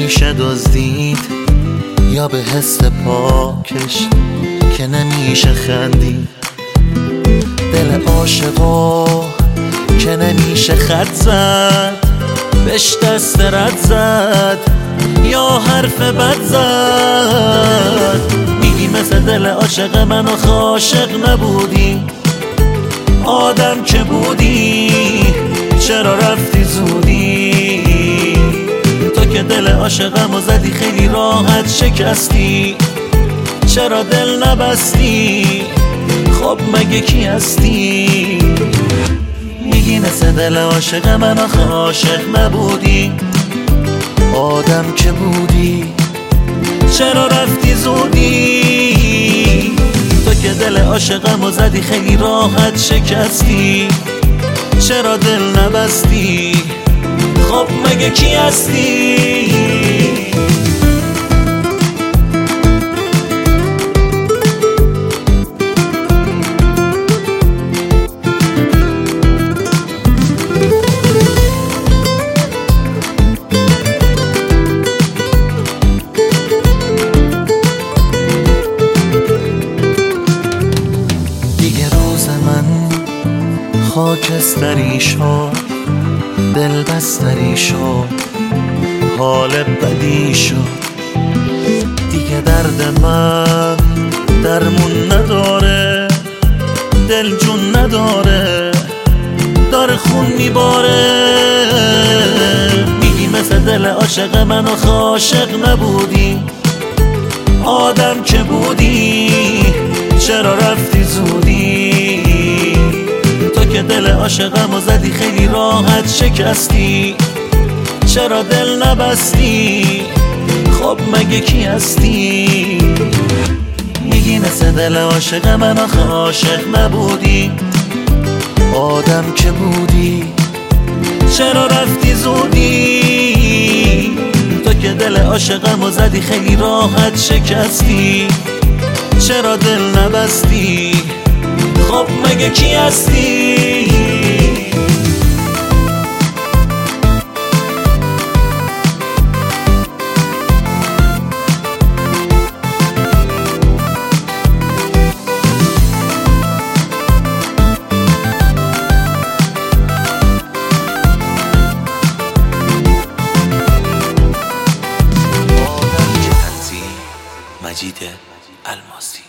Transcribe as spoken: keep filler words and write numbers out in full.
نمیشه دزدید، یا به حس پاکش که نمیشه خندید. دل عاشقا که نمیشه خط زد، بهش دست رد زد یا حرف بد زد. میگی مثل دل عاشق من آخه عاشق نبودی، آدم که بودی چرا رفتی زودی؟ تو که دل عاشقمو زدی خیلی راحت شکستی، چرا دل نبستی؟ خب مگه کی هستی؟ میگی مثل دل عاشق من آخه عاشق نبودی، آدم که بودی چرا رفتی زودی؟ تو که دل عاشقمو زدی خیلی راحت شکستی، چرا دل نبستی؟ خب مگه کی هستی؟ خاکستری شد، دل بستری شد، حال بدی شد. دیگه درد من درمون نداره، دل جون نداره، داره خون میباره. میگی مثل دل عاشق من آخه عاشق نبودی، آدم که بودی چرا رفتی زودی؟ که دل عاشقمو زدی خیلی راحت شکستی، چرا دل نبستی؟ خب مگه کی هستی؟ میگی مثل دل عاشق من آخه عاشق نبودی، آدم که بودی چرا رفتی زودی؟ تو که دل عاشقمو زدی خیلی راحت شکستی، چرا دل نبستی؟ خب مگه کی هستی؟ مجید الماسی.